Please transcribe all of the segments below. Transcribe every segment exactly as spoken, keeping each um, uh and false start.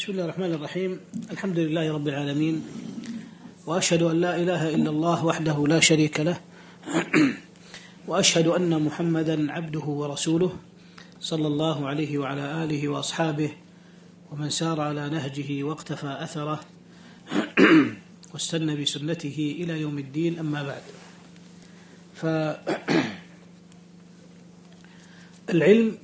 بسم الله الرحمن الرحيم. الحمد لله رب العالمين، وأشهد أن لا إله إلا الله وحده لا شريك له، وأشهد أن محمدا عبده ورسوله صلى الله عليه وعلى آله وأصحابه ومن سار على نهجه واقتفى أثره واستنى بسنته إلى يوم الدين. أما بعد، فالعلم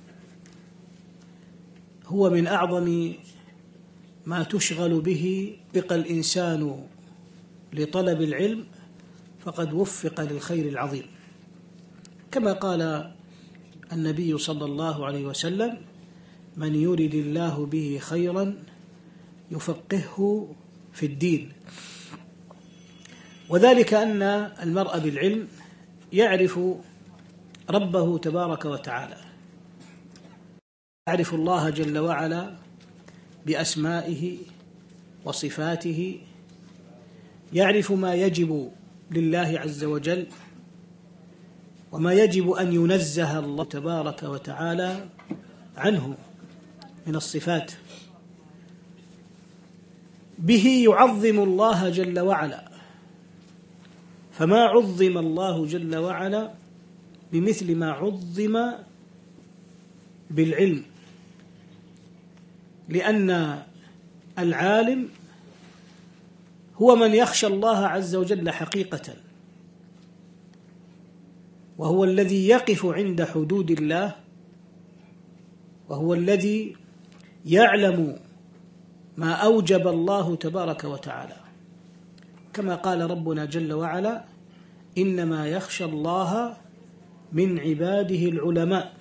هو من أعظم ما تشغل به بقى الإنسان لطلب العلم، فقد وفق للخير العظيم، كما قال النبي صلى الله عليه وسلم: من يرد الله به خيرا يفقهه في الدين. وذلك أن المرء بالعلم يعرف ربه تبارك وتعالى، يعرف الله جل وعلا بأسمائه وصفاته، يعرف ما يجب لله عز وجل وما يجب أن ينزه الله تبارك وتعالى عنه من الصفات. به يعظم الله جل وعلا، فما عظم الله جل وعلا بمثل ما عظم بالعلم، لأن العالم هو من يخشى الله عز وجل حقيقة، وهو الذي يقف عند حدود الله، وهو الذي يعلم ما أوجب الله تبارك وتعالى، كما قال ربنا جل وعلا: إنما يخشى الله من عباده العلماء.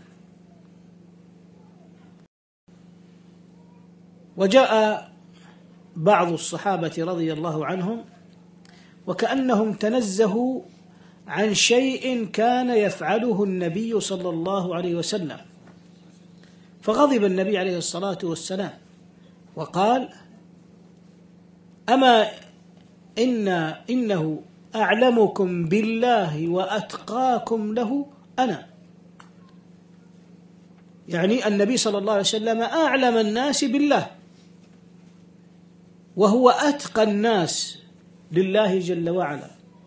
وجاء بعض الصحابة رضي الله عنهم وكأنهم تنزهوا عن شيء كان يفعله النبي صلى الله عليه وسلم، فغضب النبي عليه الصلاة والسلام وقال: أما إن إنه أعلمكم بالله وأتقاكم له أنا. يعني النبي صلى الله عليه وسلم أعلم الناس بالله، وهو أتقى الناس لله جل وعلا،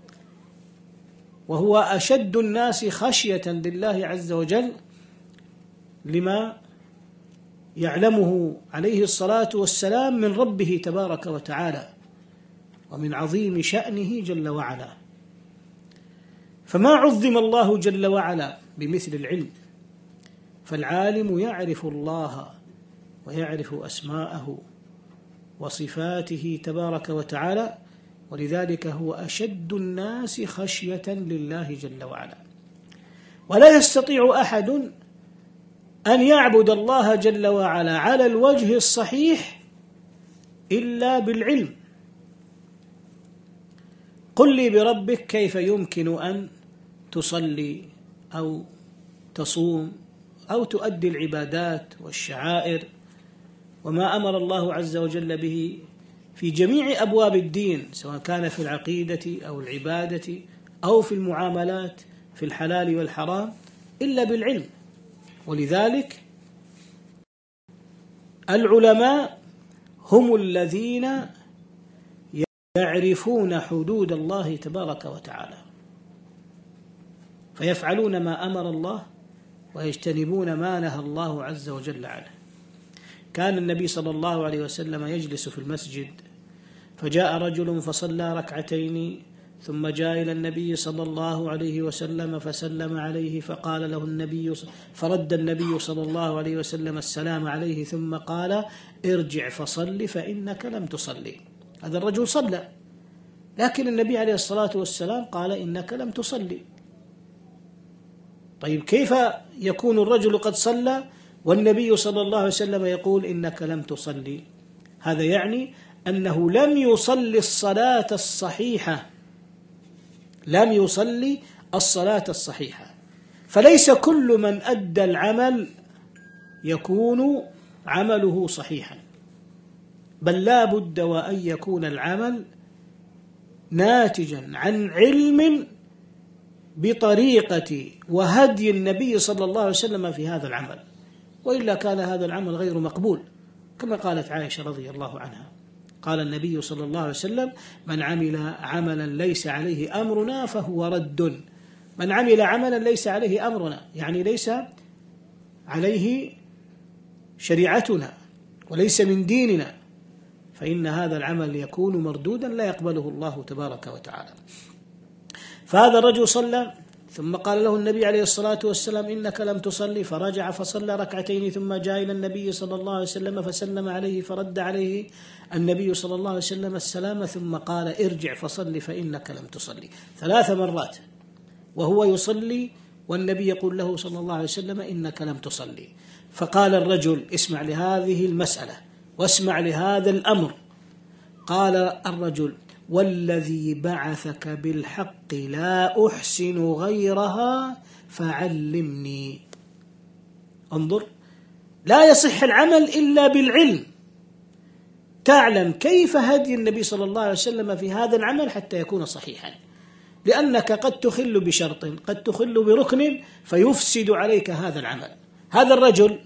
وهو أشد الناس خشية لله عز وجل، لما يعلمه عليه الصلاة والسلام من ربه تبارك وتعالى ومن عظيم شأنه جل وعلا. فما عظم الله جل وعلا بمثل العلم، فالعالم يعرف الله ويعرف أسماءه وصفاته تبارك وتعالى، ولذلك هو أشد الناس خشية لله جل وعلا. ولا يستطيع أحد أن يعبد الله جل وعلا على الوجه الصحيح إلا بالعلم. قل لي بربك كيف يمكن أن تصلي أو تصوم أو تؤدي العبادات والشعائر وما أمر الله عز وجل به في جميع أبواب الدين، سواء كان في العقيدة أو العبادة أو في المعاملات في الحلال والحرام، إلا بالعلم. ولذلك العلماء هم الذين يعرفون حدود الله تبارك وتعالى، فيفعلون ما أمر الله ويجتنبون ما نهى الله عز وجل عنه. كان النبي صلى الله عليه وسلم يجلس في المسجد، فجاء رجل فصلى ركعتين، ثم جاء إلى النبي صلى الله عليه وسلم فسلم عليه، فقال له النبي فرد النبي صلى الله عليه وسلم السلام عليه، ثم قال: ارجع فصل فإنك لم تصلي. هذا الرجل صلى، لكن النبي عليه الصلاة والسلام قال: إنك لم تصلي. طيب، كيف يكون الرجل قد صلى والنبي صلى الله عليه وسلم يقول إنك لم تصلي؟ هذا يعني أنه لم يصلي الصلاة الصحيحة، لم يصلي الصلاة الصحيحة. فليس كل من أدى العمل يكون عمله صحيحا، بل لا بد وأن يكون العمل ناتجا عن علم بطريقة وهدي النبي صلى الله عليه وسلم في هذا العمل، وإلا كان هذا العمل غير مقبول. كما قالت عائشة رضي الله عنها، قال النبي صلى الله عليه وسلم: من عمل عملا ليس عليه أمرنا فهو رد. من عمل عملا ليس عليه أمرنا يعني ليس عليه شريعتنا وليس من ديننا، فإن هذا العمل يكون مردودا لا يقبله الله تبارك وتعالى. فهذا الرجل صلى، ثم قال له النبي عليه الصلاة والسلام: إنك لم تصلي، فرجع فصلى ركعتين، ثم جاء إلى النبي صلى الله عليه وسلم فسلم عليه، فرد عليه النبي صلى الله عليه وسلم السلام، ثم قال: ارجع فصلي فإنك لم تصلي، ثلاث مرات وهو يصلي والنبي يقول له صلى الله عليه وسلم: إنك لم تصلي. فقال الرجل: اسمع لهذه المسألة واسمع لهذا الأمر. قال الرجل: والذي بعثك بالحق لا أحسن غيرها فعلمني. انظر، لا يصح العمل إلا بالعلم. تعلم كيف هدي النبي صلى الله عليه وسلم في هذا العمل حتى يكون صحيحا، لأنك قد تخل بشرط، قد تخل بركن فيفسد عليك هذا العمل. هذا الرجل،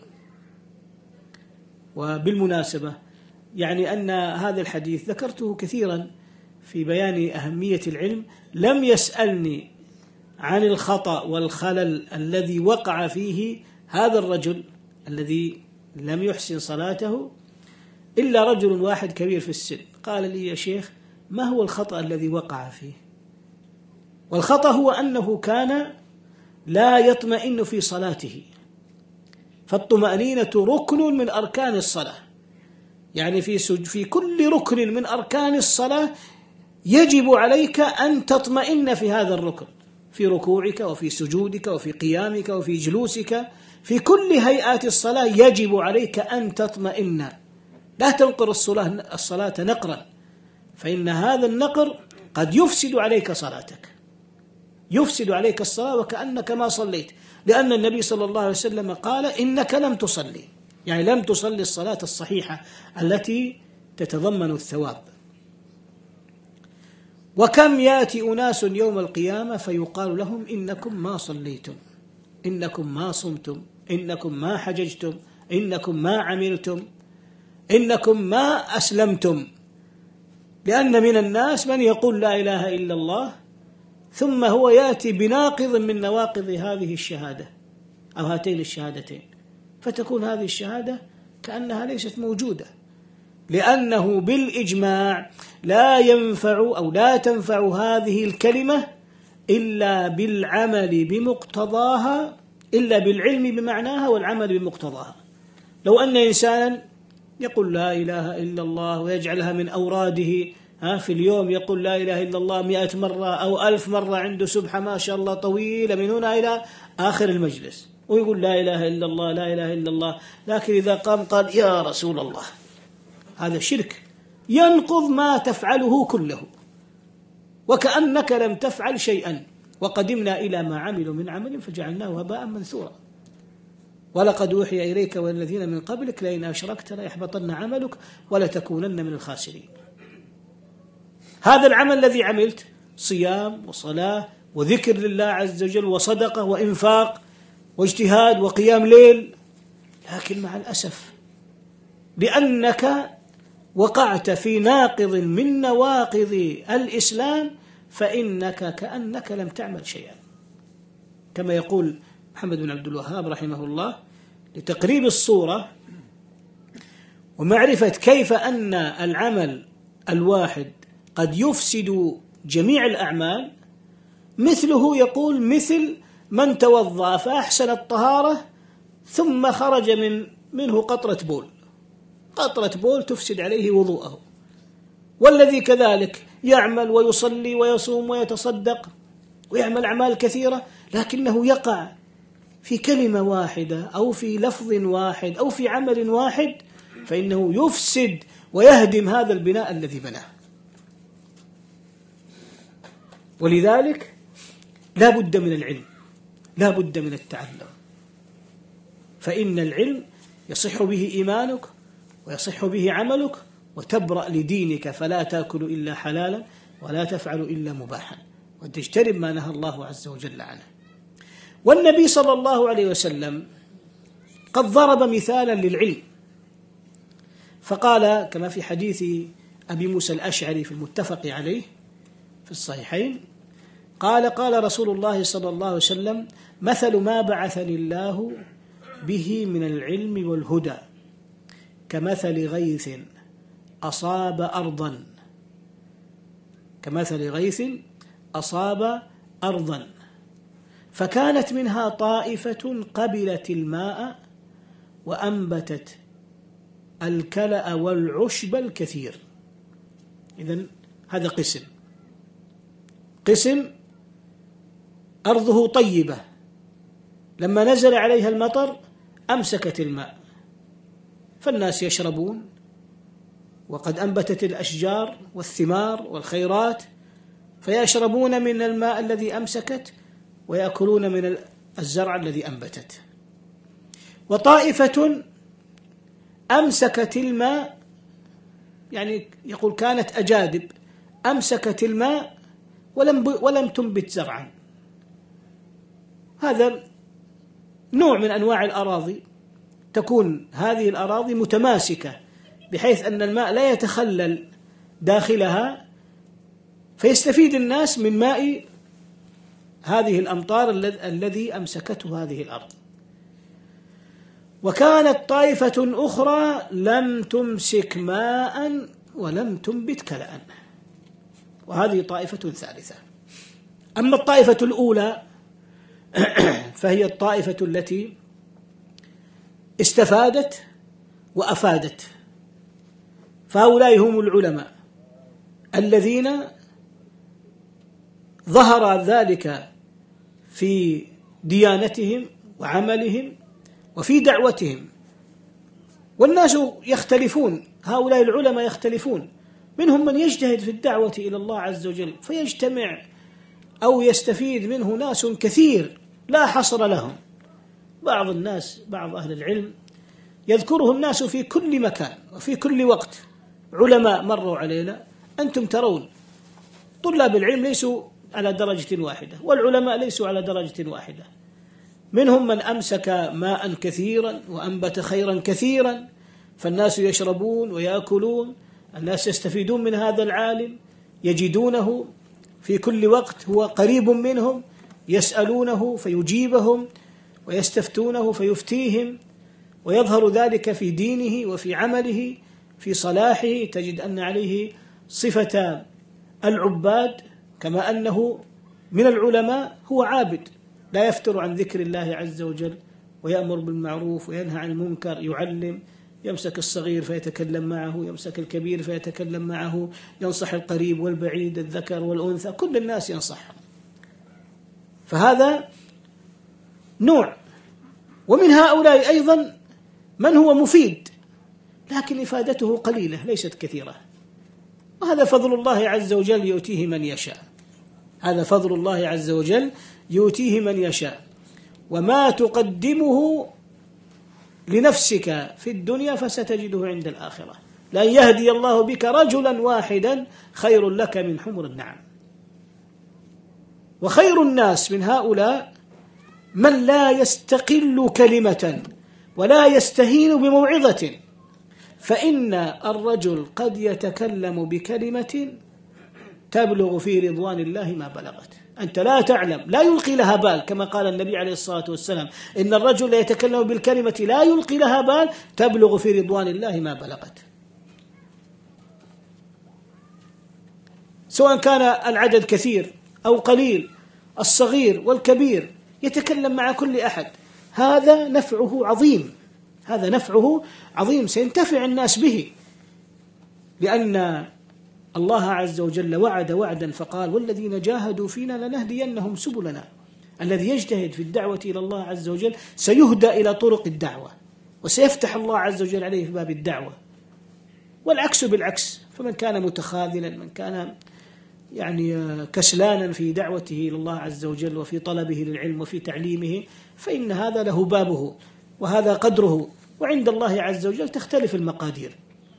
وبالمناسبة يعني أن هذا الحديث ذكرته كثيرا في بيان أهمية العلم، لم يسألني عن الخطأ والخلل الذي وقع فيه هذا الرجل الذي لم يحسن صلاته إلا رجل واحد كبير في السن، قال لي: يا شيخ، ما هو الخطأ الذي وقع فيه؟ والخطأ هو أنه كان لا يطمئن في صلاته، فالطمأنينة ركن من أركان الصلاة، يعني في في كل ركن من أركان الصلاة يجب عليك أن تطمئن في هذا الركن، في ركوعك وفي سجودك وفي قيامك وفي جلوسك، في كل هيئات الصلاة يجب عليك أن تطمئن، لا تنقر الصلاة, الصلاة نقرا، فإن هذا النقر قد يفسد عليك صلاتك، يفسد عليك الصلاة وكأنك ما صليت، لأن النبي صلى الله عليه وسلم قال: إنك لم تصلي، يعني لم تصلي الصلاة الصحيحة التي تتضمن الثواب. وكم يأتي أناس يوم القيامة فيقال لهم: إنكم ما صليتم، إنكم ما صمتم، إنكم ما حججتم، إنكم ما عملتم، إنكم ما أسلمتم. لأن من الناس من يقول لا إله إلا الله ثم هو يأتي بناقض من نواقض هذه الشهادة أو هاتين الشهادتين، فتكون هذه الشهادة كأنها ليست موجودة، لأنه بالإجماع لا ينفع أو لا تنفع هذه الكلمة إلا بالعمل بمقتضاها، إلا بالعلم بمعناها والعمل بمقتضاها. لو أن إنسانا يقول لا إله إلا الله ويجعلها من أوراده، ها في اليوم يقول لا إله إلا الله مئة مرة أو ألف مرة، عنده سبحة ما شاء الله طويلة من هنا إلى آخر المجلس، ويقول لا إله إلا الله لا إله إلا الله، لكن إذا قام قال يا رسول الله، هذا شرك ينقض ما تفعله كله، وكأنك لم تفعل شيئا، وقدمنا إلى ما عملوا من عمل فجعلناه هباء منثورا. ولقد أوحي إليك والذين من قبلك لئن أشركت ليحبطن عملك ولتكونن من الخاسرين. هذا العمل الذي عملت صيام وصلاة وذكر لله عز وجل وصدقة وإنفاق واجتهاد وقيام ليل، لكن مع الأسف بأنك وقعت في ناقض من نواقض الإسلام فإنك كأنك لم تعمل شيئا. كما يقول محمد بن عبد الوهاب رحمه الله لتقريب الصورة ومعرفة كيف أن العمل الواحد قد يفسد جميع الأعمال، مثله يقول مثل من توضأ فأحسن الطهارة ثم خرج من منه قطرة بول، قطرة بول تفسد عليه وضوءه، والذي كذلك يعمل ويصلي ويصوم ويتصدق ويعمل أعمال كثيرة لكنه يقع في كلمة واحدة أو في لفظ واحد أو في عمل واحد، فإنه يفسد ويهدم هذا البناء الذي بناه. ولذلك لا بد من العلم، لا بد من التعلم، فإن العلم يصح به إيمانك ويصح به عملك، وتبرأ لدينك، فلا تأكل إلا حلالا ولا تفعل إلا مباحا وتجتنب ما نهى الله عز وجل عنه. والنبي صلى الله عليه وسلم قد ضرب مثالا للعلم، فقال كما في حديث أبي موسى الأشعري في المتفق عليه في الصحيحين، قال قال رسول الله صلى الله عليه وسلم: مثل ما بعثني الله به من العلم والهدى كمثل غيث أصاب أرضا كمثل غيث أصاب أرضا فكانت منها طائفة قبلت الماء وأنبتت الكلأ والعشب الكثير. إذن هذا قسم قسم أرضه طيبة، لما نزل عليها المطر أمسكت الماء فالناس يشربون، وقد أنبتت الأشجار والثمار والخيرات فيشربون من الماء الذي أمسكت ويأكلون من الزرع الذي أنبتت. وطائفة أمسكت الماء، يعني يقول كانت أجادب أمسكت الماء ولم ولم تنبت زرعا. هذا نوع من أنواع الأراضي، تكون هذه الأراضي متماسكة بحيث أن الماء لا يتخلل داخلها، فيستفيد الناس من ماء هذه الأمطار الذي أمسكته هذه الأرض. وكانت طائفة أخرى لم تمسك ماء ولم تنبت كلأ، وهذه طائفة ثالثة. أما الطائفة الأولى فهي الطائفة التي استفادت وأفادت، فهؤلاء هم العلماء الذين ظهر ذلك في ديانتهم وعملهم وفي دعوتهم. والناس يختلفون، هؤلاء العلماء يختلفون، منهم من يجتهد في الدعوة إلى الله عز وجل فيجتمع أو يستفيد منه ناس كثير لا حصر لهم. بعض الناس بعض أهل العلم يذكره الناس في كل مكان وفي كل وقت، علماء مروا علينا، أنتم ترون طلاب العلم ليسوا على درجة واحدة والعلماء ليسوا على درجة واحدة، منهم من أمسك ماء كثيرا وأنبت خيرا كثيرا فالناس يشربون ويأكلون، الناس يستفيدون من هذا العالم، يجدونه في كل وقت هو قريب منهم، يسألونه فيجيبهم ويستفتونه فيفتيهم، ويظهر ذلك في دينه وفي عمله في صلاحه، تجد أن عليه صفة العباد كما أنه من العلماء هو عابد لا يفتر عن ذكر الله عز وجل ويأمر بالمعروف وينهى عن المنكر، يعلم، يمسك الصغير فيتكلم معه، يمسك الكبير فيتكلم معه، ينصح القريب والبعيد الذكر والأنثى، كل الناس ينصحهم. فهذا نوع. ومن هؤلاء أيضا من هو مفيد لكن إفادته قليلة ليست كثيرة، وهذا فضل الله عز وجل يؤتيه من يشاء، هذا فضل الله عز وجل يؤتيه من يشاء. وما تقدمه لنفسك في الدنيا فستجده عند الآخرة، لأن يهدي الله بك رجلا واحدا خير لك من حمر النعم. وخير الناس من هؤلاء من لا يستقل كلمة ولا يستهين بموعظة، فإن الرجل قد يتكلم بكلمة تبلغ في رضوان الله ما بلغت، أنت لا تعلم، لا يلقي لها بال، كما قال النبي عليه الصلاة والسلام: إن الرجل يتكلم بالكلمة لا يلقي لها بال تبلغ في رضوان الله ما بلغت. سواء كان العدد كثير أو قليل، الصغير والكبير، يتكلم مع كل أحد، هذا نفعه عظيم، هذا نفعه عظيم، سينتفع الناس به، لأن الله عز وجل وعد وعدا فقال: والذين جاهدوا فينا لنهدينهم سبلنا. الذي يجتهد في الدعوة إلى الله عز وجل سيهدى إلى طرق الدعوة، وسيفتح الله عز وجل عليه في باب الدعوة. والعكس بالعكس، فمن كان متخاذلا، من كان يعني كسلانا في دعوته إلى الله عز وجل وفي طلبه للعلم وفي تعليمه، فإن هذا له بابه وهذا قدره، وعند الله عز وجل تختلف المقادير.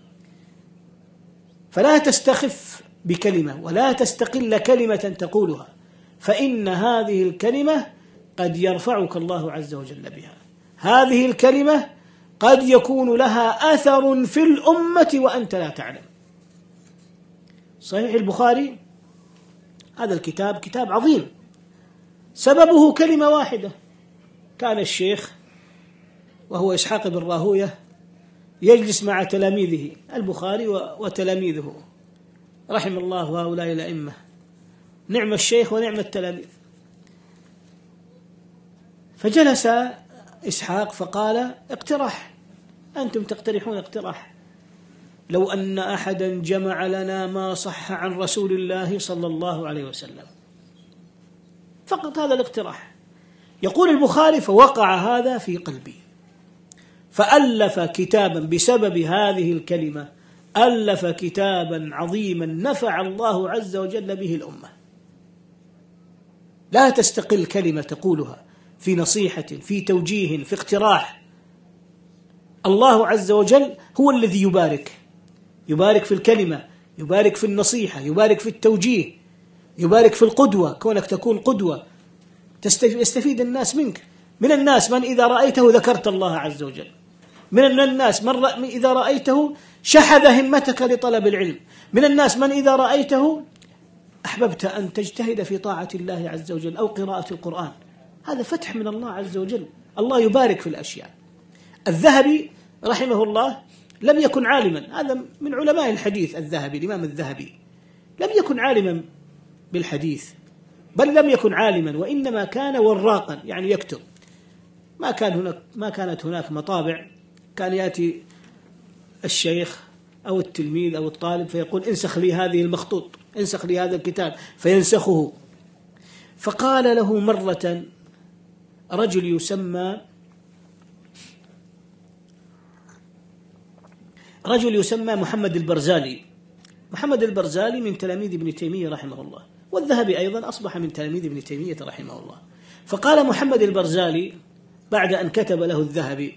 فلا تستخف بكلمة ولا تستقل كلمة تقولها، فإن هذه الكلمة قد يرفعك الله عز وجل بها، هذه الكلمة قد يكون لها أثر في الأمة وأنت لا تعلم. صحيح البخاري هذا الكتاب كتاب عظيم، سببه كلمة واحدة. كان الشيخ وهو إسحاق بن راهوية يجلس مع تلاميذه البخاري وتلاميذه، رحم الله هؤلاء الأئمة، نعم الشيخ ونعم التلاميذ. فجلس إسحاق فقال: اقترح، أنتم تقترحون اقتراح، لو أن أحدا جمع لنا ما صح عن رسول الله صلى الله عليه وسلم، فقط هذا الاقتراح. يقول البخاري: فوقع هذا في قلبي، فألف كتابا بسبب هذه الكلمة، ألف كتابا عظيما نفع الله عز وجل به الأمة. لا تستقل كلمة تقولها في نصيحة، في توجيه، في اقتراح. الله عز وجل هو الذي يبارك، يبارك في الكلمة، يبارك في النصيحة، يبارك في التوجيه، يبارك في القدوة، كونك تكون قدوة يستفيد الناس منك. من الناس من إذا رأيته ذكرت الله عز وجل، من الناس من إذا رأيته شحذ همتك لطلب العلم، من الناس من إذا رأيته أحببت أن تجتهد في طاعة الله عز وجل أو قراءة القرآن. هذا فتح من الله عز وجل، الله يبارك في الأشياء. الذهبي رحمه الله لم يكن عالما، هذا من علماء الحديث. الذهبي الإمام الذهبي لم يكن عالما بالحديث، بل لم يكن عالما، وإنما كان وراقا، يعني يكتب. ما كان هناك ما كانت هناك مطابع، كان يأتي الشيخ أو التلميذ أو الطالب فيقول: انسخ لي هذه المخطوط، انسخ لي هذا الكتاب، فينسخه. فقال له مرة رجل يسمى رجل يسمى محمد البرزالي. محمد البرزالي من تلاميذ ابن تيمية رحمه الله، والذهبي أيضا أصبح من تلاميذ ابن تيمية رحمه الله. فقال محمد البرزالي بعد أن كتب له الذهبي: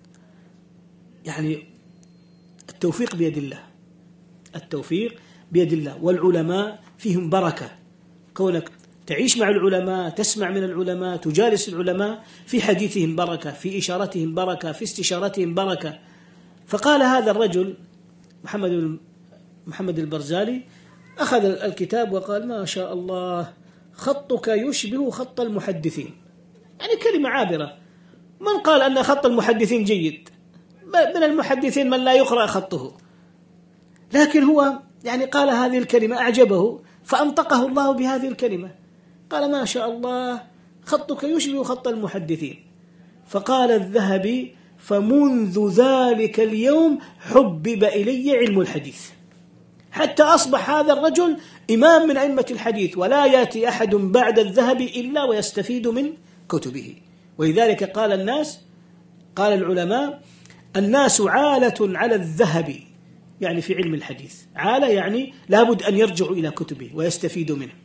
يعني التوفيق بيد الله، التوفيق بيد الله، والعلماء فيهم بركة، كونك تعيش مع العلماء، تسمع من العلماء، تجالس العلماء، في حديثهم بركة، في إشارتهم بركة، في استشارتهم بركة. فقال هذا الرجل محمد محمد البرزالي، أخذ الكتاب وقال: ما شاء الله، خطك يشبه خط المحدثين. يعني كلمة عابرة. من قال أن خط المحدثين جيد؟ من المحدثين من لا يقرأ خطه، لكن هو يعني قال هذه الكلمة أعجبه فأنطقه الله بهذه الكلمة، قال: ما شاء الله، خطك يشبه خط المحدثين. فقال الذهبي: فمنذ ذلك اليوم حبب إلي علم الحديث، حتى أصبح هذا الرجل إمام من أئمة الحديث، ولا يأتي أحد بعد الذهبي إلا ويستفيد من كتبه. ولذلك قال الناس قال العلماء: الناس عالة على الذهبي، يعني في علم الحديث، عالة يعني لابد أن يرجعوا إلى كتبه ويستفيدوا منه.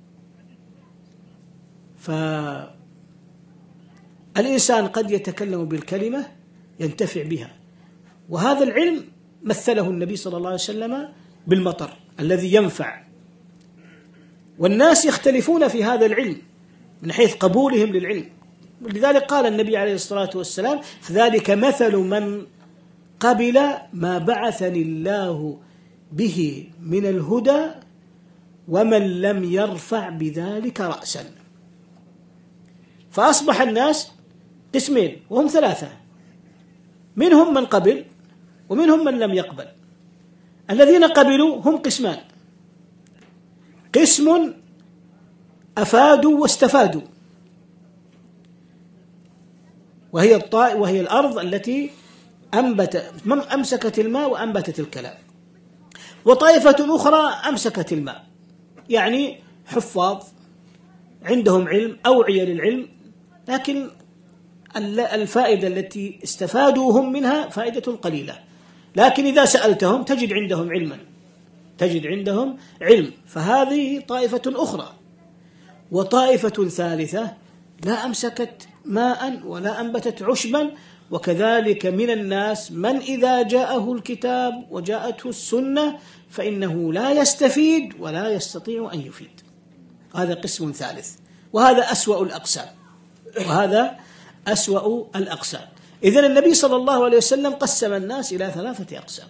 فالإنسان قد يتكلم بالكلمة ينتفع بها، وهذا العلم مثله النبي صلى الله عليه وسلم بالمطر الذي ينفع، والناس يختلفون في هذا العلم من حيث قبولهم للعلم. ولذلك قال النبي عليه الصلاة والسلام: فذلك مثل من قبل ما بعثني الله به من الهدى ومن لم يرفع بذلك رأسا. فأصبح الناس قسمين وهم ثلاثة، منهم من قبل ومنهم من لم يقبل. الذين قبلوا هم قسمان: قسم أفادوا واستفادوا، وهي الطائر وهي الأرض التي أنبت أمسكت الماء وأنبتت الكلام. وطائفة أخرى أمسكت الماء، يعني حفاظ عندهم علم، أوعية للعلم، لكن الفائدة التي استفادوا هم منها فائدة قليلة، لكن إذا سألتهم تجد عندهم علما، تجد عندهم علم. فهذه طائفة أخرى. وطائفة ثالثة لا أمسكت ماء ولا أنبتت عشبا. وكذلك من الناس من إذا جاءه الكتاب وجاءته السنة فإنه لا يستفيد ولا يستطيع أن يفيد. هذا قسم ثالث، وهذا أسوأ الأقسام، وهذا أسوأ الأقسام. إذن النبي صلى الله عليه وسلم قسم الناس إلى ثلاثة أقسام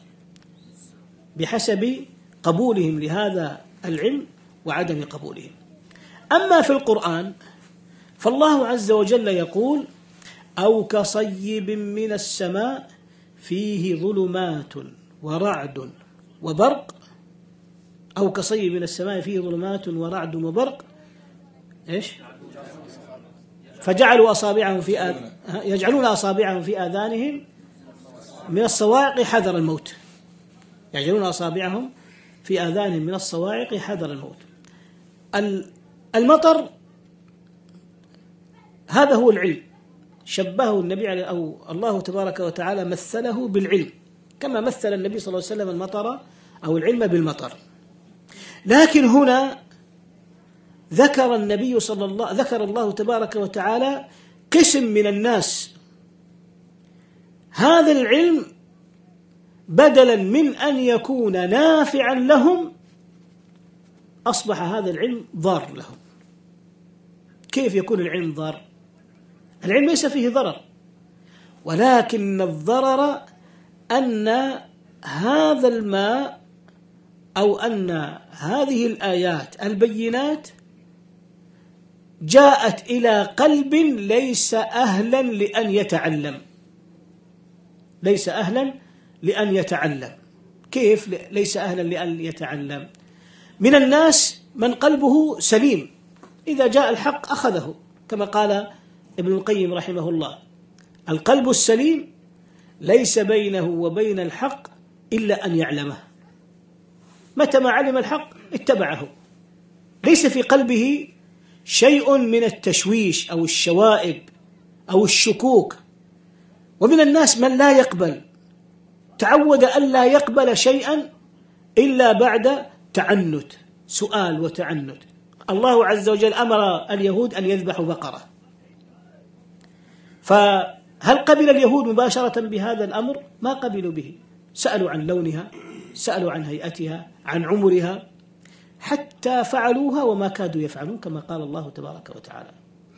بحسب قبولهم لهذا العلم وعدم قبولهم. أما في القرآن فالله عز وجل يقول: أو كصيب من السماء فيه ظلمات ورعد وبرق. أو كصيب من السماء فيه ظلمات ورعد وبرق إيش؟ فجعلوا أصابعهم في آذ... يجعلون أصابعهم في آذانهم من الصواعق حذر الموت. يجعلون أصابعهم في آذانهم من الصواعق حذر الموت. المطر هذا هو العلم، شبهه النبي عليه أو الله تبارك وتعالى مثله بالعلم، كما مثل النبي صلى الله عليه وسلم المطر أو العلم بالمطر. لكن هنا ذكر النبي صلى الله ذكر الله تبارك وتعالى قسم من الناس هذا العلم بدلا من أن يكون نافعا لهم أصبح هذا العلم ضار لهم. كيف يكون العلم ضار؟ العلم ليس فيه ضرر، ولكن الضرر أن هذا الماء أو أن هذه الآيات البينات جاءت إلى قلب ليس أهلا لأن يتعلم ليس أهلا لأن يتعلم. كيف ليس أهلا لأن يتعلم؟ من الناس من قلبه سليم، إذا جاء الحق أخذه، كما قال ابن القيم رحمه الله: القلب السليم ليس بينه وبين الحق إلا أن يعلمه، متى ما علم الحق اتبعه، ليس في قلبه شيء من التشويش أو الشوائب أو الشكوك. ومن الناس من لا يقبل، تعود أن لا يقبل شيئا إلا بعد تعنت، سؤال وتعنت. الله عز وجل أمر اليهود أن يذبحوا بقرة، فهل قبل اليهود مباشرة بهذا الأمر؟ ما قبلوا به، سألوا عن لونها، سألوا عن هيئتها، عن عمرها، حتى فعلوها وما كادوا يفعلون، كما قال الله تبارك وتعالى.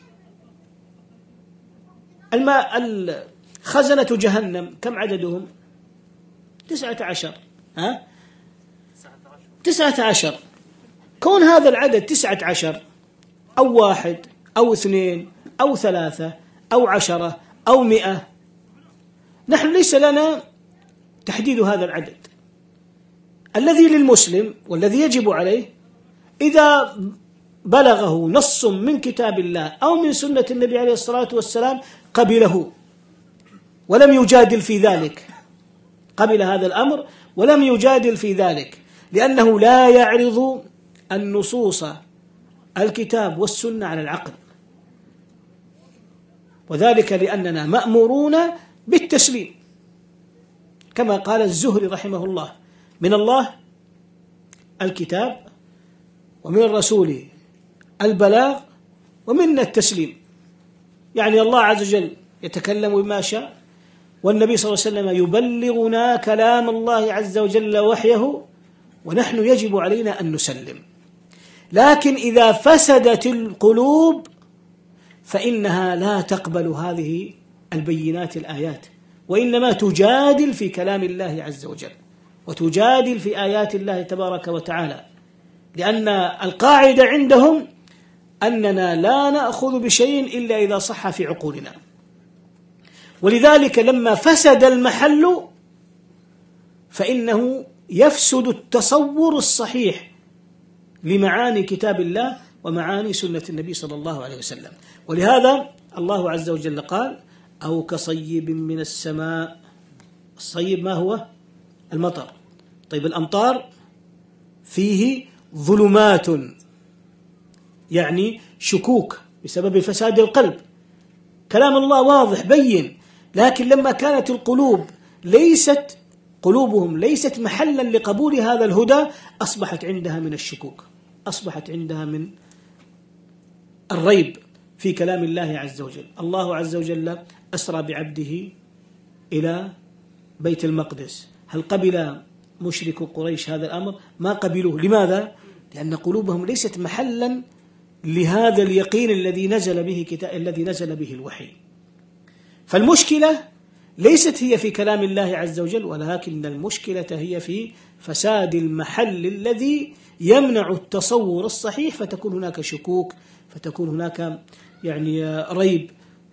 الماء خزنة جهنم كم عددهم؟ تسعة عشر ها؟ تسعة عشر. كون هذا العدد تسعة عشر أو واحد أو اثنين أو ثلاثة أو عشرة أو مئة، نحن ليس لنا تحديد هذا العدد. الذي للمسلم والذي يجب عليه إذا بلغه نص من كتاب الله أو من سنة النبي عليه الصلاة والسلام قبله ولم يجادل في ذلك، قبل هذا الأمر ولم يجادل في ذلك، لأنه لا يعرض النصوص الكتاب والسنة على العقل، وذلك لأننا مأمورون بالتسليم، كما قال الزهري رحمه الله: من الله الكتاب ومن الرسول البلاغ ومنا التسليم. يعني الله عز وجل يتكلم بما شاء، والنبي صلى الله عليه وسلم يبلغنا كلام الله عز وجل وحيه، ونحن يجب علينا أن نسلم. لكن إذا فسدت القلوب فإنها لا تقبل هذه البينات الآيات، وإنما تجادل في كلام الله عز وجل وتجادل في آيات الله تبارك وتعالى، لأن القاعدة عندهم أننا لا نأخذ بشيء إلا إذا صح في عقولنا. ولذلك لما فسد المحل فإنه يفسد التصور الصحيح لمعاني كتاب الله ومعاني سنة النبي صلى الله عليه وسلم. ولهذا الله عز وجل قال: أو كصيب من السماء. الصيب ما هو؟ المطر. طيب الأمطار فيه ظلمات، يعني شكوك بسبب فساد القلب. كلام الله واضح بين، لكن لما كانت القلوب ليست قلوبهم ليست محلا لقبول هذا الهدى، أصبحت عندها من الشكوك، أصبحت عندها من الريب في كلام الله عز وجل. الله عز وجل أسرى بعبده إلى بيت المقدس، هل قبل مشرك قريش هذا الأمر؟ ما قبلوه. لماذا؟ لأن قلوبهم ليست محلا لهذا اليقين الذي نزل به كتاب الذي نزل به الوحي. فالمشكلة ليست هي في كلام الله عز وجل، ولكن المشكلة هي في فساد المحل الذي يمنع التصور الصحيح، فتكون هناك شكوك، فتكون هناك يعني ريب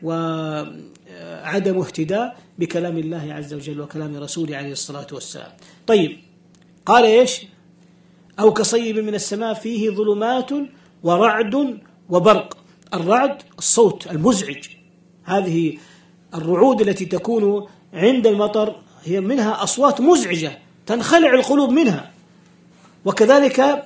وعدم اهتداء بكلام الله عز وجل وكلام رسوله عليه الصلاة والسلام. طيب، قال إيش؟ أو كصيب من السماء فيه ظلمات ورعد وبرق. الرعد الصوت المزعج، هذه الرعود التي تكون عند المطر هي منها أصوات مزعجة تنخلع القلوب منها. وكذلك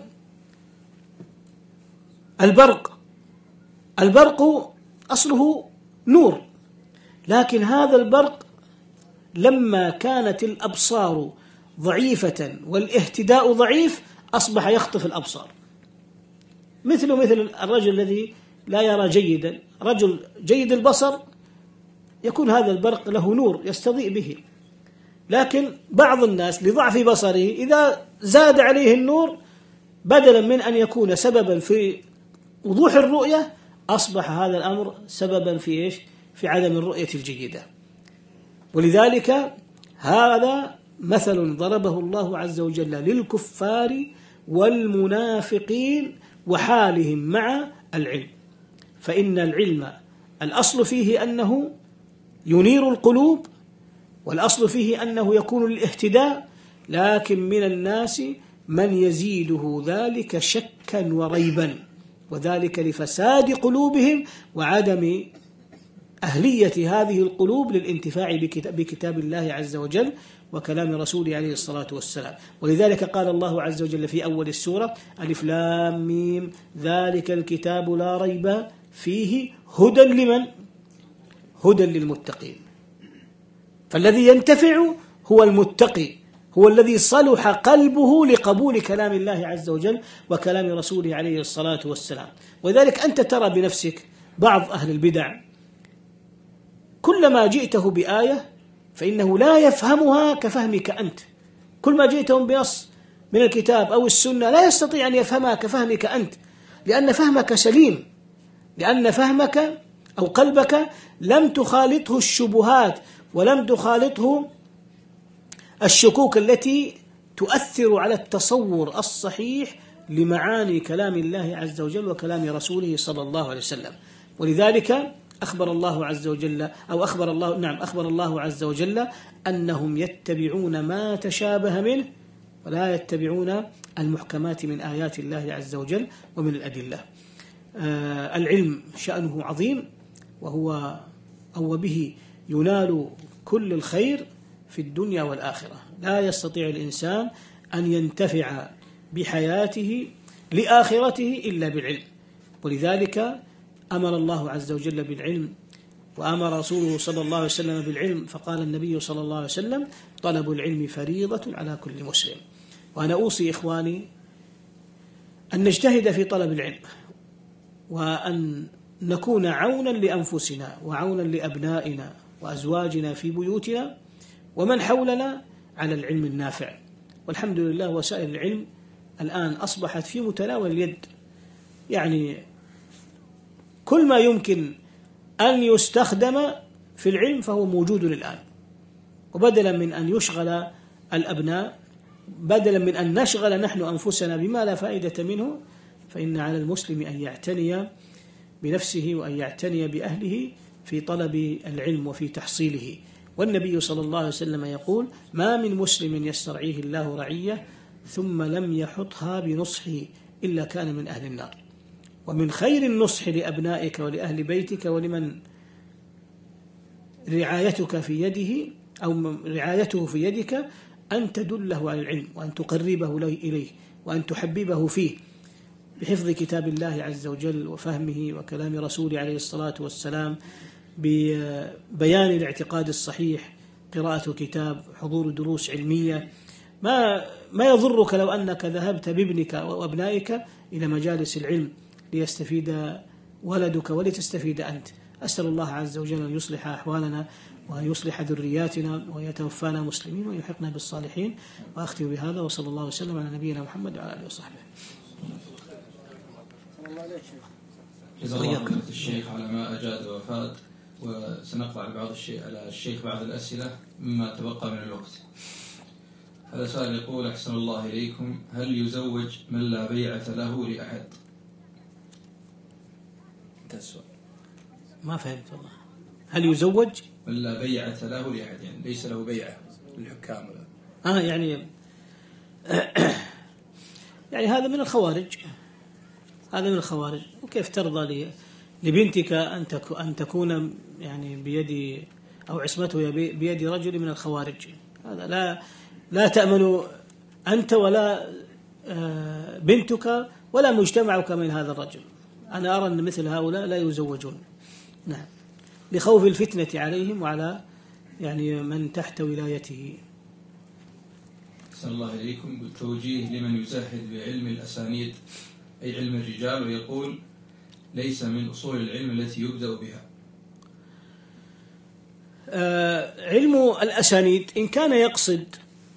البرق، البرق أصله نور، لكن هذا البرق لما كانت الأبصار ضعيفة والاهتداء ضعيف أصبح يخطف الأبصار، مثل مثل الرجل الذي لا يرى جيدا. رجل جيد البصر يكون هذا البرق له نور يستضيء به، لكن بعض الناس لضعف بصره إذا زاد عليه النور بدلا من أن يكون سببا في وضوح الرؤية أصبح هذا الأمر سببا في إيش؟ في عدم الرؤية الجيدة. ولذلك هذا مثل ضربه الله عز وجل للكفار والمنافقين وحالهم مع العلم. فإن العلم الأصل فيه أنه ينير القلوب، والأصل فيه أنه يكون للاهتداء، لكن من الناس من يزيده ذلك شكا وريبا، وذلك لفساد قلوبهم وعدم أهلية هذه القلوب للانتفاع بكتاب الله عز وجل وكلام رسوله عليه الصلاة والسلام. ولذلك قال الله عز وجل في أول السورة: ألف لام ميم ذلك الكتاب لا ريب فيه هدى لمن؟ هدى للمتقين. فالذي ينتفع هو المتقي، هو الذي صلح قلبه لقبول كلام الله عز وجل وكلام رسوله عليه الصلاة والسلام. ولذلك أنت ترى بنفسك بعض أهل البدع كلما جئته بآية فإنه لا يفهمها كفهمك أنت، كل ما جئتهم بنص من الكتاب أو السنة لا يستطيع أن يفهمها كفهمك أنت، لأن فهمك سليم، لأن فهمك أو قلبك لم تخالطه الشبهات ولم تخالطه الشكوك التي تؤثر على التصور الصحيح لمعاني كلام الله عز وجل وكلام رسوله صلى الله عليه وسلم. ولذلك أخبر الله عز وجل أو أخبر الله نعم أخبر الله عز وجل أنهم يتبعون ما تشابه منه ولا يتبعون المحكمات من آيات الله عز وجل ومن الأدلة. آه العلم شأنه عظيم، وهو أو به ينال كل الخير في الدنيا والآخرة. لا يستطيع الإنسان أن ينتفع بحياته لآخرته إلا بالعلم. ولذلك أمر الله عز وجل بالعلم، وأمر رسوله صلى الله عليه وسلم بالعلم، فقال النبي صلى الله عليه وسلم: طلب العلم فريضة على كل مسلم. وأنا أوصي إخواني أن نجتهد في طلب العلم، وأن نكون عونا لأنفسنا وعونا لأبنائنا وأزواجنا في بيوتنا ومن حولنا على العلم النافع. والحمد لله وسائل العلم الآن أصبحت في متناول اليد، يعني كل ما يمكن أن يستخدم في العلم فهو موجود الآن. وبدلا من أن يشغل الأبناء، بدلا من أن نشغل نحن أنفسنا بما لا فائدة منه، فإن على المسلم أن يعتني بنفسه وأن يعتني بأهله في طلب العلم وفي تحصيله. والنبي صلى الله عليه وسلم يقول: ما من مسلم يسترعيه الله رعية ثم لم يحطها بنصحه إلا كان من أهل النار. ومن خير النصح لأبنائك ولأهل بيتك ولمن رعايتك في يده أو رعايته في يدك أن تدله على العلم، وأن تقربه إليه، وأن تحببه فيه بحفظ كتاب الله عز وجل وفهمه وكلام رسوله عليه الصلاة والسلام، ببيان الاعتقاد الصحيح، قراءة كتاب، حضور دروس علمية. ما ما يضرك لو أنك ذهبت بابنك وأبنائك إلى مجالس العلم ليستفيد ولدك ولتستفيد أنت. أسأل الله عز وجل أن يصلح أحوالنا وأن يصلح ذرياتنا ويتوفانا مسلمين ويحقنا بالصالحين. وأختم بهذا، وصلى الله وسلم على نبينا محمد وعلى آله وصحبه. جزا الله الشيخ على ما أجاد وفاد. وسنقرأ على بعض الشيء على الشيخ بعض الأسئلة مما تبقى من الوقت. هذا سؤال يقول: أحسن الله إليكم، هل يزوج من لا بيعة له لأحد؟ انتهى السؤال. ما فهمت والله. هل يزوج من لا بيعة له لأحد، يعني ليس له بيعة للحكام ولا آه يعني يعني هذا من الخوارج، هذا من الخوارج. وكيف ترضى لبنتك أن أن تكون يعني بيد أو عصمته بيد رجل من الخوارج؟ هذا لا لا تأمن أنت ولا بنتك ولا مجتمعك من هذا الرجل. أنا أرى أن مثل هؤلاء لا يزوجون، نعم، لخوف الفتنة عليهم وعلى يعني من تحت ولايته. أحسن الله إليكم، بالتوجيه لمن يزهد بعلم الأسانيد أي علم الرجال ويقول ليس من أصول العلم التي يبدأ بها. آه علم الأسانيد إن كان يقصد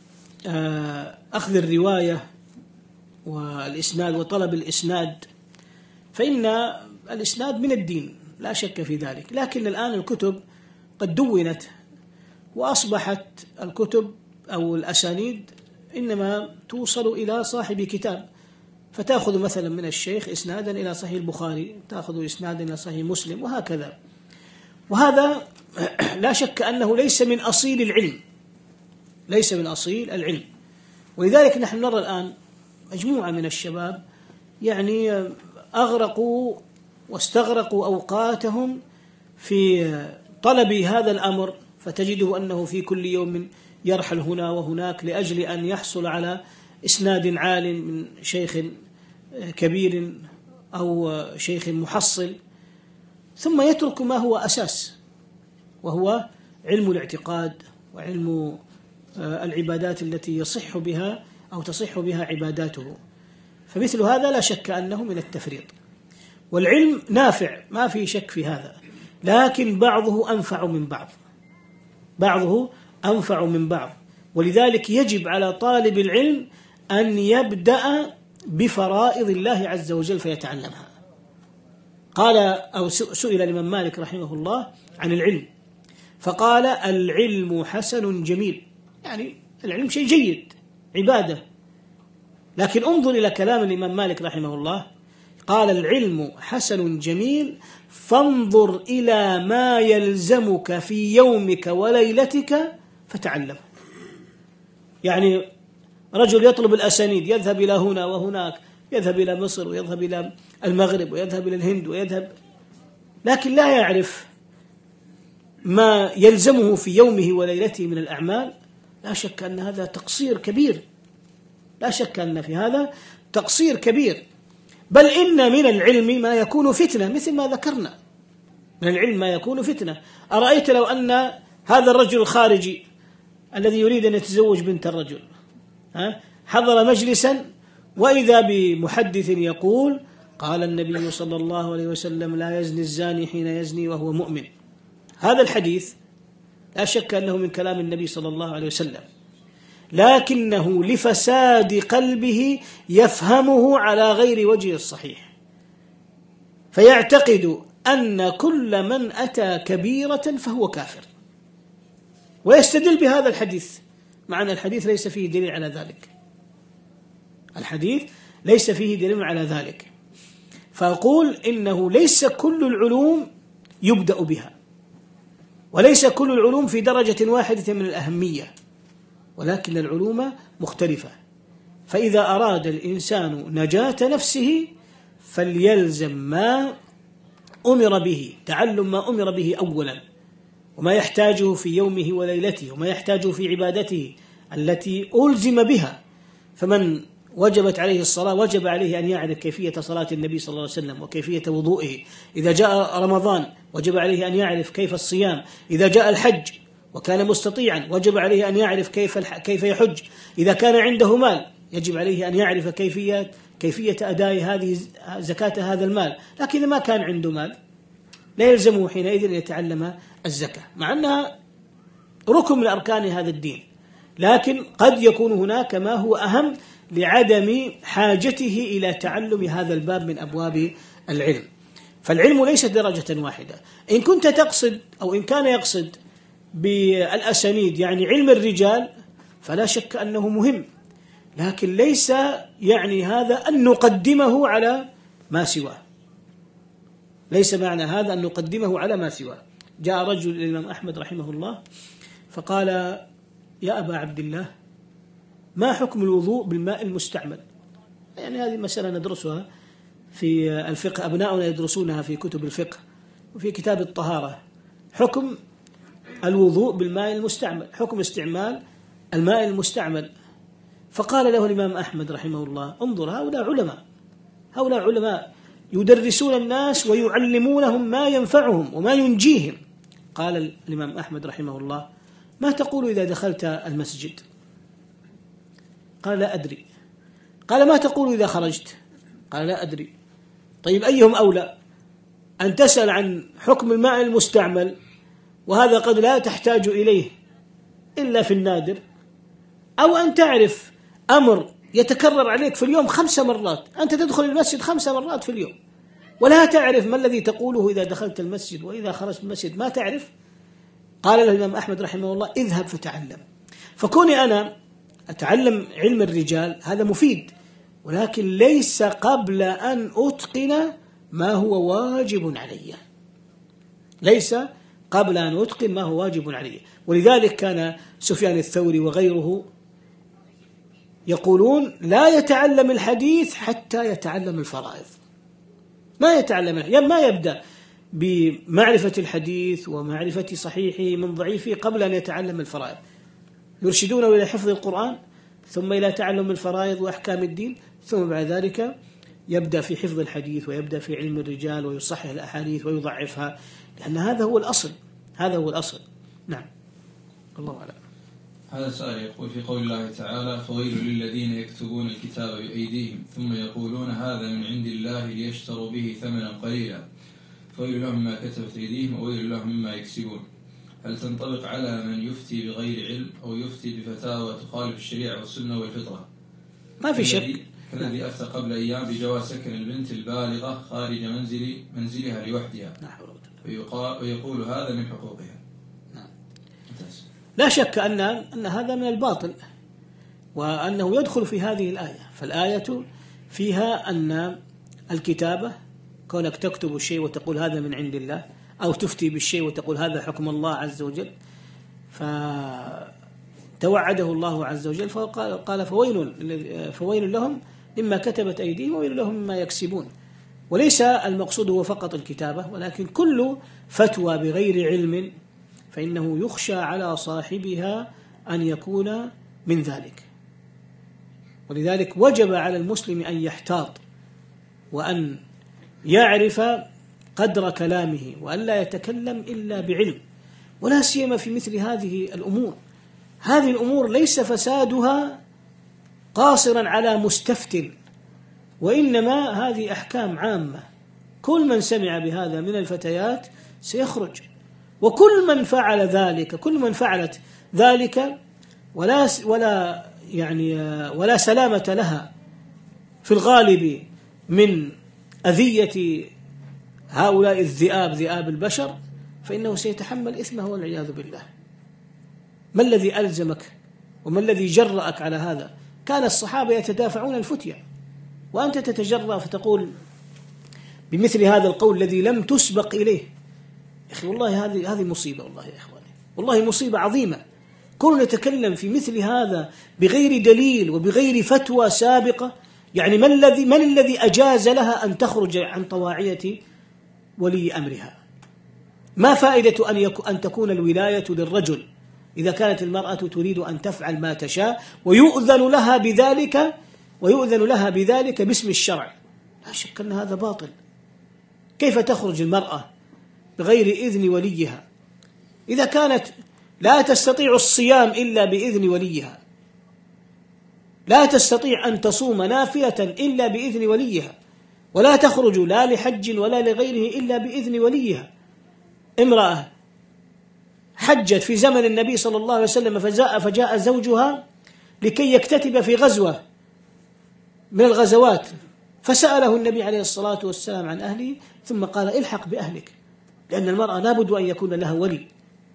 آه أخذ الرواية والإسناد وطلب الإسناد فإن الإسناد من الدين لا شك في ذلك، لكن الآن الكتب قد دونت وأصبحت الكتب أو الأسانيد إنما توصل إلى صاحب كتاب، فتأخذ مثلا من الشيخ إسنادا إلى صحيح البخاري، تأخذ إسنادا إلى صحيح مسلم، وهكذا. وهذا لا شك أنه ليس من أصيل العلم، ليس من أصيل العلم. ولذلك نحن نرى الآن مجموعة من الشباب يعني أغرقوا واستغرقوا أوقاتهم في طلب هذا الأمر، فتجده أنه في كل يوم يرحل هنا وهناك لأجل أن يحصل على إسناد عال من شيخ كبير أو شيخ محصل، ثم يترك ما هو أساس وهو علم الاعتقاد وعلم العبادات التي يصح بها أو تصح بها عباداته. فمثل هذا لا شك أنه من التفريط. والعلم نافع ما في شك في هذا، لكن بعضه أنفع من بعض، بعضه أنفع من بعض. ولذلك يجب على طالب العلم أن يبدأ بفرائض الله عز وجل فيتعلمها. قال أو سئل الإمام مالك رحمه الله عن العلم فقال: العلم حسن جميل، يعني العلم شيء جيد عبادة. لكن انظر إلى كلام الإمام مالك رحمه الله، قال: العلم حسن جميل فانظر إلى ما يلزمك في يومك وليلتك فتعلم. يعني رجل يطلب الأسانيد، يذهب إلى هنا وهناك، يذهب إلى مصر ويذهب إلى المغرب ويذهب إلى الهند ويذهب، لكن لا يعرف ما يلزمه في يومه وليلته من الأعمال. لا شك أن هذا تقصير كبير، لا شك أن في هذا تقصير كبير. بل إن من العلم ما يكون فتنة، مثل ما ذكرنا، من العلم ما يكون فتنة. أرأيت لو أن هذا الرجل الخارجي الذي يريد أن يتزوج بنت الرجل حضر مجلسا وإذا بمحدث يقول: قال النبي صلى الله عليه وسلم: لا يزني الزاني حين يزني وهو مؤمن. هذا الحديث لا شك أنه من كلام النبي صلى الله عليه وسلم، لكنه لفساد قلبه يفهمه على غير وجه الصحيح، فيعتقد أن كل من أتى كبيرة فهو كافر، ويستدل بهذا الحديث، مع أن الحديث ليس فيه دليل على ذلك، الحديث ليس فيه دليل على ذلك. فأقول إنه ليس كل العلوم يبدأ بها، وليس كل العلوم في درجة واحدة من الأهمية، ولكن العلوم مختلفة. فإذا أراد الإنسان نجاة نفسه فليلزم ما أمر به، تعلم ما أمر به أولا، وما يحتاجه في يومه وليلته، وما يحتاجه في عبادته التي ألزم بها. فمن وجبت عليه الصلاة وجب عليه أن يعرف كيفية صلاة النبي صلى الله عليه وسلم وكيفية وضوئه. إذا جاء رمضان وجب عليه أن يعرف كيف الصيام. إذا جاء الحج وكان مستطيعا وجب عليه أن يعرف كيف كيف يحج. إذا كان عنده مال يجب عليه أن يعرف كيفية كيفية أداء هذه زكاة هذا المال. لكن إذا ما كان عنده مال لا يلزمه حينئذ أن يتعلم الزكاة، مع أنها ركن من أركان هذا الدين، لكن قد يكون هناك ما هو أهم لعدم حاجته إلى تعلم هذا الباب من أبواب العلم. فالعلم ليس درجة واحدة. إن كنت تقصد أو إن كان يقصد بالأسانيد يعني علم الرجال فلا شك أنه مهم، لكن ليس يعني هذا أن نقدمه على ما سواه، ليس معنى هذا أن نقدمه على ما سواه. جاء رجل إلى الإمام أحمد رحمه الله فقال: يا أبا عبد الله، ما حكم الوضوء بالماء المستعمل؟ يعني هذه مسألة ندرسها في الفقه، أبناؤنا يدرسونها في كتب الفقه وفي كتاب الطهارة. حكم الوضوء بالماء المستعمل، حكم استعمال الماء المستعمل. فقال له الإمام أحمد رحمه الله: انظر، هؤلاء علماء، هؤلاء علماء يدرسون الناس ويعلمونهم ما ينفعهم وما ينجيهم. قال الإمام أحمد رحمه الله: ما تقول إذا دخلت المسجد؟ قال: لا أدري. قال: ما تقول إذا خرجت؟ قال: لا أدري. طيب أيهم أولى، أن تسأل عن حكم الماء المستعمل وهذا قد لا تحتاج إليه إلا في النادر، أو أن تعرف أمر يتكرر عليك في اليوم خمس مرات، أنت تدخل المسجد خمس مرات في اليوم ولا تعرف ما الذي تقوله إذا دخلت المسجد وإذا خرجت المسجد، ما تعرف. قال له الإمام أحمد رحمه الله: اذهب فتعلم. فكوني أنا أتعلم علم الرجال هذا مفيد، ولكن ليس قبل أن أتقن ما هو واجب علي، ليس قبل أن أتقن ما هو واجب علي. ولذلك كان سفيان الثوري وغيره يقولون: لا يتعلم الحديث حتى يتعلم الفرائض. ما يتعلم الحديث، ما يبدأ بمعرفة الحديث ومعرفة صحيحه من ضعيفه قبل أن يتعلم الفرائض. يرشدونه إلى حفظ القرآن، ثم إلى تعلم الفرائض وأحكام الدين، ثم بعد ذلك يبدأ في حفظ الحديث ويبدأ في علم الرجال ويصحح الأحاديث ويضعفها، لأن هذا هو الأصل، هذا هو الأصل. نعم، الله أعلم. هذا سؤال يقول: في قول الله تعالى: فويل للذين يكتبون الكتاب بأيديهم ثم يقولون هذا من عند الله ليشتروا به ثمنا قليلا، فويل لهم مما كتبت أيديهم وويل لهم مما يكسبون. هل تنطبق على من يفتي بغير علم أو يفتي بفتاوى تخالف الشريعة والسنة والفطرة؟ ما في شك. الذي أفتى قبل أيام بجواز سكن البنت البالغة خارج منزل منزلها لوحدها، ويقول هذا من حقوقها. لا شك أن أن هذا من الباطل، وأنه يدخل في هذه الآية. فالآية فيها أن الكتابة، كونك تكتب الشيء وتقول هذا من عند الله، أو تفتي بالشيء وتقول هذا حكم الله عز وجل، فتوعده الله عز وجل فقال قال فويل فويل لهم مما كتبت أيديهم وويل لهم مما يكسبون. وليس المقصود هو فقط الكتابة، ولكن كل فتوى بغير علم فإنه يخشى على صاحبها أن يكون من ذلك. ولذلك وجب على المسلم أن يحتاط وأن يعرف قدر كلامه وأن لا يتكلم إلا بعلم، ولا سيما في مثل هذه الأمور. هذه الأمور ليس فسادها قاصرا على مستفت، وإنما هذه أحكام عامة، كل من سمع بهذا من الفتيات سيخرج، وكل من فعل ذلك، كل من فعلت ذلك ولا ولا يعني ولا سلامة لها في الغالب من أذية هؤلاء الذئاب ذئاب البشر، فإنه سيتحمل إثمه والعياذ بالله. ما الذي ألزمك وما الذي جرأك على هذا؟ كان الصحابة يتدافعون الفتية، وأنت تتجرأ فتقول بمثل هذا القول الذي لم تسبق إليه. أخي والله هذه هذه مصيبة، والله يا إخواني، والله مصيبة عظيمة. كون نتكلم في مثل هذا بغير دليل وبغير فتوى سابقة، يعني من الذي من الذي أجاز لها أن تخرج عن طواعية ولي أمرها؟ ما فائدة أن يكون أن تكون الولاية للرجل إذا كانت المرأة تريد أن تفعل ما تشاء ويؤذن لها بذلك ويؤذن لها بذلك باسم الشرع؟ لا شك أن هذا باطل. كيف تخرج المرأة بغير إذن وليها إذا كانت لا تستطيع الصيام إلا بإذن وليها، لا تستطيع أن تصوم نافلة إلا بإذن وليها، ولا تخرج لا لحج ولا لغيره إلا بإذن وليها؟ امرأة حجت في زمن النبي صلى الله عليه وسلم فجاء, فجاء زوجها لكي يكتتب في غزوة من الغزوات، فسأله النبي عليه الصلاة والسلام عن أهله ثم قال الحق بأهلك، لأن المرأة لابد أن يكون لها ولي.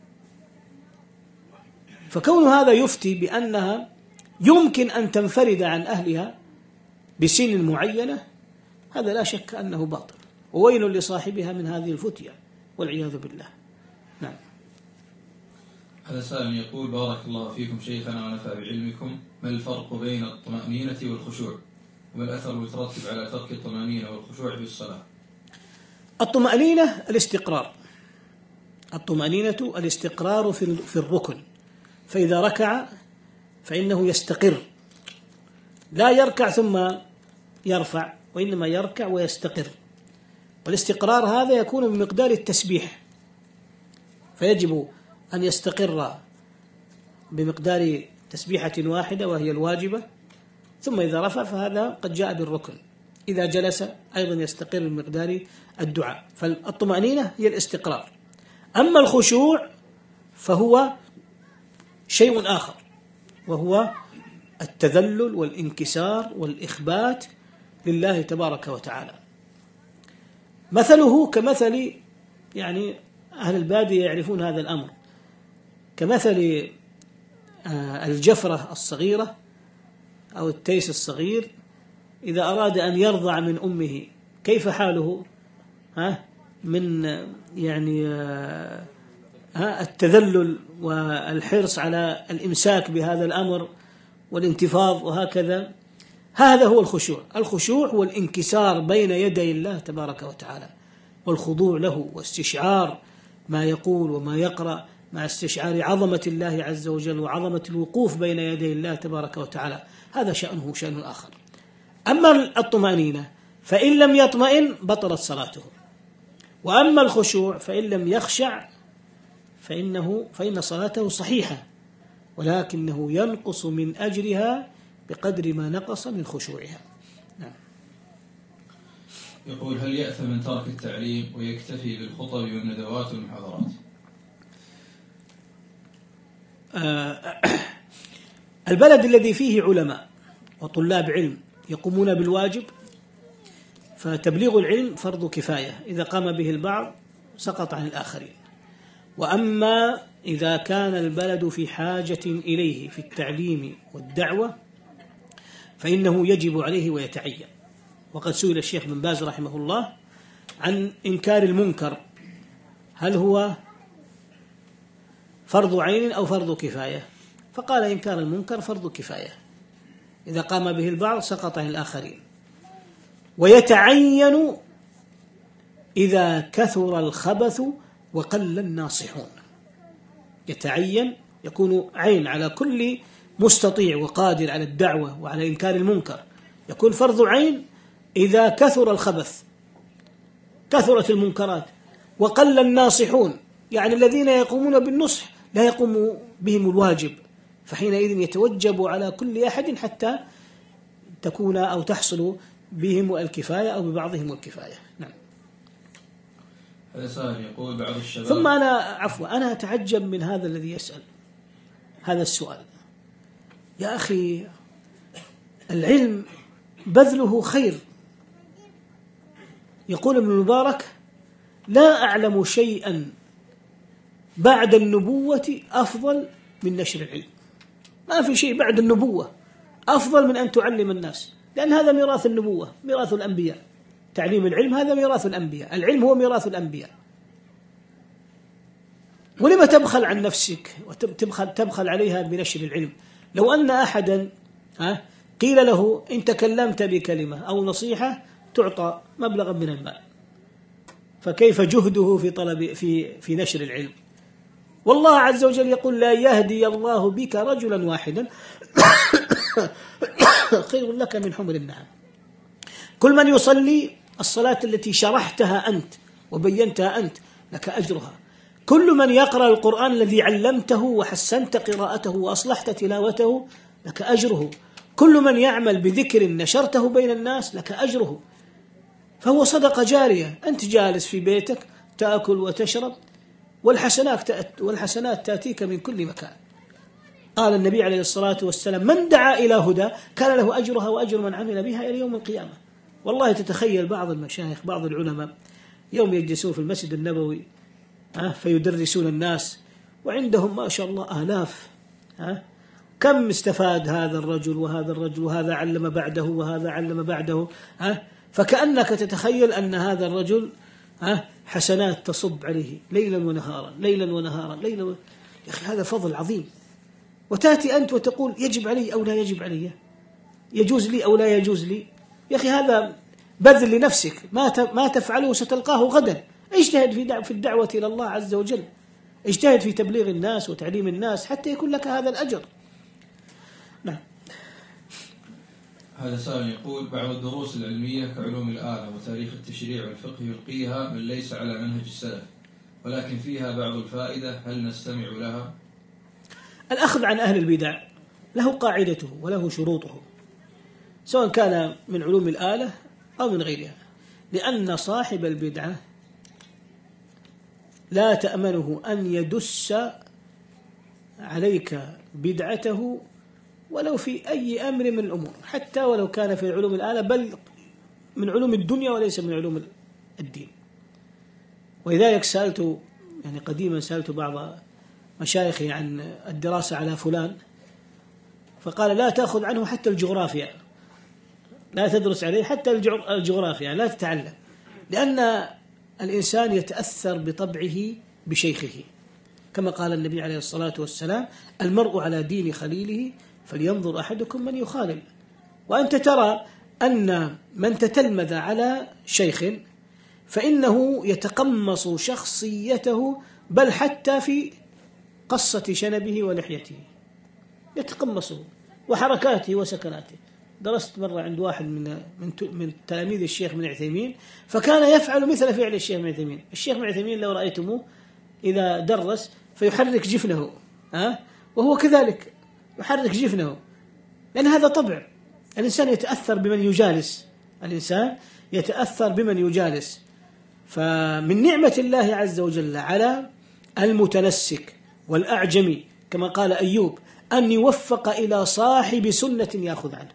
فكون هذا يفتي بأنها يمكن أن تنفرد عن أهلها بسن معينة، هذا لا شك أنه باطل، وويل لصاحبها من هذه الفتية والعياذ بالله. نعم. هذا سائل يقول: بارك الله فيكم شيخنا ونفع بعلمكم، ما الفرق بين الطمأنينة والخشوع؟ وما الأثر المترتب على ترك الطمأنينة والخشوع في الصلاة؟ الطمأنينة الاستقرار، الطمأنينة الاستقرار في الركن، فإذا ركع فإنه يستقر، لا يركع ثم يرفع، وإنما يركع ويستقر. والاستقرار هذا يكون بمقدار التسبيح، فيجب أن يستقر بمقدار تسبيحة واحدة وهي الواجبة، ثم إذا رفع فهذا قد جاء بالركن. إذا جلس أيضا يستقر بمقدار الدعاء. فالطمأنينة هي الاستقرار. أما الخشوع فهو شيء آخر، وهو التذلل والانكسار والإخبات لله تبارك وتعالى. مثله كمثل، يعني أهل البادية يعرفون هذا الأمر، كمثل الجفرة الصغيرة أو التيس الصغير إذا أراد أن يرضع من أمه كيف حاله؟ ها من يعني ها التذلل والحرص على الإمساك بهذا الأمر والانتفاض وهكذا. هذا هو الخشوع. الخشوع هو الانكسار بين يدي الله تبارك وتعالى والخضوع له واستشعار ما يقول وما يقرأ مع استشعار عظمة الله عز وجل وعظمة الوقوف بين يدي الله تبارك وتعالى. هذا شأنه شأن آخر. أما الطمأنينة فإن لم يطمئن بطلت صلاته، وأما الخشوع فإن لم يخشع فإنه فإن صلاته صحيحة، ولكنه ينقص من أجرها بقدر ما نقص من خشوعها. نعم. يقول: هل يأثم من ترك التعليم ويكتفي بالخطب والندوات والمحاضرات؟ آه البلد الذي فيه علماء وطلاب علم يقومون بالواجب فتبليغ العلم فرض كفاية، إذا قام به البعض سقط عن الآخرين. وأما إذا كان البلد في حاجة إليه في التعليم والدعوة فإنه يجب عليه ويتعين. وقد سئل الشيخ بن باز رحمه الله عن إنكار المنكر، هل هو فرض عين أو فرض كفاية؟ فقال: إنكار المنكر فرض كفاية، إذا قام به البعض سقط عن الآخرين. ويتعين إذا كثر الخبث وقل الناصحون. يتعين، يكون عين على كل مستطيع وقادر على الدعوة وعلى إنكار المنكر، يكون فرض عين إذا كثر الخبث، كثرت المنكرات، وقل الناصحون، يعني الذين يقومون بالنصح لا يقوم بهم الواجب، فحينئذ يتوجب على كل أحد حتى تكون أو تحصل بهم الكفاية أو ببعضهم الكفاية. نعم. هذا سائل يقول: بعض الشباب. ثم أنا عفوا أنا أتعجب من هذا الذي يسأل هذا السؤال. يا أخي، العلم بذله خير. يقول ابن المبارك: لا أعلم شيئا بعد النبوة أفضل من نشر العلم. ما في شيء بعد النبوة أفضل من أن تعلم الناس، لأن هذا ميراث النبوة، ميراث الأنبياء. تعليم العلم هذا ميراث الأنبياء، العلم هو ميراث الأنبياء. ولما تبخل عن نفسك وتبخل تبخل عليها بنشر العلم؟ لو أن أحدا قيل له إن تكلمت بكلمة أو نصيحة تعطى مبلغا من المال، فكيف جهده في طلب في في نشر العلم؟ والله عز وجل يقول: لا يهدي الله بك رجلا واحدا خير لك من حمر النعم. كل من يصلي الصلاة التي شرحتها أنت وبينتها أنت لك أجرها. كل من يقرأ القرآن الذي علمته وحسنت قراءته وأصلحت تلاوته لك أجره. كل من يعمل بذكر نشرته بين الناس لك أجره. فهو صدقة جارية. أنت جالس في بيتك تأكل وتشرب والحسنات والحسنات تأتيك من كل مكان. قال النبي عليه الصلاة والسلام: من دعا إلى هدى كان له أجرها وأجر من عمل بها إلى يوم القيامة. والله تتخيل بعض المشايخ بعض العلماء يوم يجلسون في المسجد النبوي فيدرسون الناس وعندهم ما شاء الله آلاف، كم استفاد هذا الرجل وهذا الرجل وهذا علم بعده وهذا علم بعده، فكأنك تتخيل أن هذا الرجل حسنات تصب عليه ليلا ونهارا ليلا ونهارا ليلا و... يا أخي هذا فضل عظيم، وتأتي أنت وتقول يجب علي أو لا يجب علي، يجوز لي أو لا يجوز لي. يا أخي هذا بذل لنفسك، ما ما تفعله ستلقاه غدا. اجتهد في في الدعوة إلى الله عز وجل، اجتهد في تبليغ الناس وتعليم الناس حتى يكون لك هذا الأجر. نعم. هذا سائل يقول: بعض الدروس العلمية كعلوم الآلة وتاريخ التشريع والفقه يلقيها من ليس على منهج السلف، ولكن فيها بعض الفائدة، هل نستمع لها؟ الأخذ عن أهل البدع له قاعدته وله شروطه، سواء كان من علوم الآلة أو من غيرها، لأن صاحب البدعة لا تأمنه أن يدس عليك بدعته ولو في أي أمر من الأمور، حتى ولو كان في علوم الآلة، بل من علوم الدنيا وليس من علوم الدين. ولذلك سألت يعني قديما سألت بعض مشايخي عن الدراسة على فلان، فقال لا تأخذ عنه حتى الجغرافيا، لا تدرس عليه حتى الجغرافيا، لا تتعلم، لأن الإنسان يتأثر بطبعه بشيخه، كما قال النبي عليه الصلاة والسلام: المرء على دين خليله فلينظر أحدكم من يخالل. وأنت ترى أن من تتلمذ على شيخ فإنه يتقمص شخصيته، بل حتى في قصة شنبه ولحيته يتقمصه وحركاته وسكناته. درست مرة عند واحد من من من تلاميذ الشيخ ابن عثيمين، فكان يفعل مثل فعل الشيخ ابن عثيمين. الشيخ ابن عثيمين لو رأيتموه إذا درس فيحرك جفنه، ها، وهو كذلك يحرك جفنه، لأن هذا طبع الإنسان، يتأثر بمن يجالس، الإنسان يتأثر بمن يجالس. فمن نعمة الله عز وجل على المتنسك والأعجمي كما قال أيوب أن يوفق إلى صاحب سنة يأخذ عنه.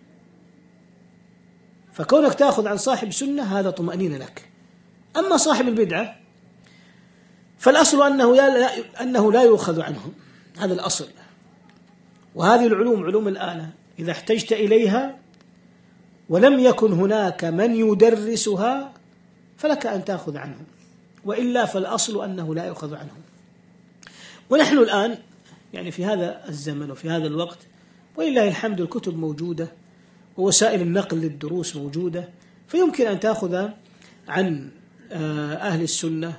فكونك تأخذ عن صاحب سنة هذا طمأنينة لك. أما صاحب البدعة فالأصل أنه لا أنه لا يؤخذ عنه، هذا الأصل. وهذه العلوم علوم الآلة إذا احتجت إليها ولم يكن هناك من يدرسها فلك أن تأخذ عنهم، وإلا فالأصل أنه لا يؤخذ عنهم. ونحن الآن يعني في هذا الزمن وفي هذا الوقت ولله الحمد الكتب موجودة ووسائل النقل للدروس موجودة، فيمكن أن تأخذ عن أهل السنة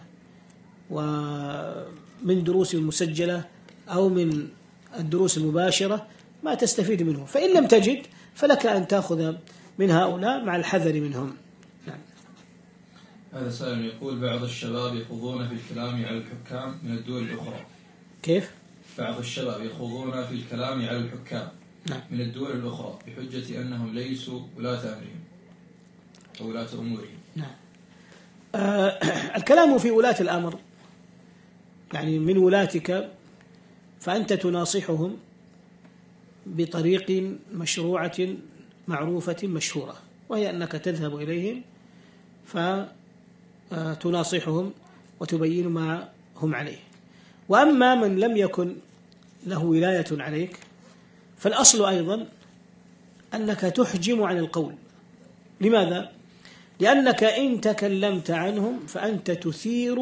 ومن دروس المسجلة أو من الدروس المباشرة ما تستفيد منه، فإن لم تجد فلك أن تأخذ من هؤلاء مع الحذر منهم. نعم. هذا سائل يقول: بعض الشباب يخوضون في الكلام على الحكام من الدول الأخرى. كيف؟ بعض الشباب يخوضون في الكلام على الحكام نعم. من الدول الأخرى بحجة أنهم ليسوا ولاة أمرهم أو ولاة أمورهم. نعم. آه الكلام في ولاة الأمر يعني من ولاتك، فأنت تناصحهم بطريق مشروعة معروفة مشهورة، وهي أنك تذهب إليهم فتناصحهم وتبين ما هم عليه. وأما من لم يكن له ولاية عليك فالأصل أيضا أنك تحجم عن القول. لماذا؟ لأنك إن تكلمت عنهم فأنت تثير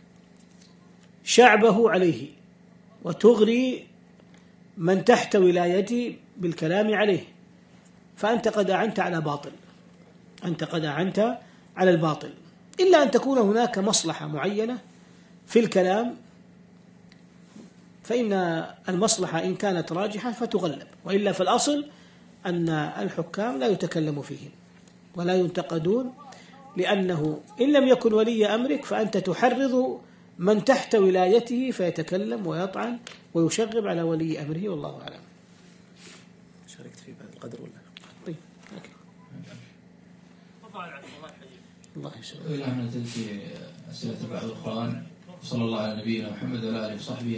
شعبه عليه وتغري من تحت ولايته بالكلام عليه، فأنت قد أعنت على باطل، أنت قد أعنت على الباطل، إلا أن تكون هناك مصلحة معينة في الكلام، فإن المصلحة إن كانت راجحة فتغلب، وإلا فالأصل أن الحكام لا يتكلم فيهم ولا ينتقدون، لأنه إن لم يكن ولي أمرك فأنت تحرض من تحت ولايته فيتكلم ويطعن ويشغب على ولي أمره، والله أعلم. شاركت في بعض القدر ولا؟ طيب الله يسلمك. إلى أن ننتهي في أسئلة بعض الإخوان. صلى الله على نبينا محمد وعلى آله وصحبه.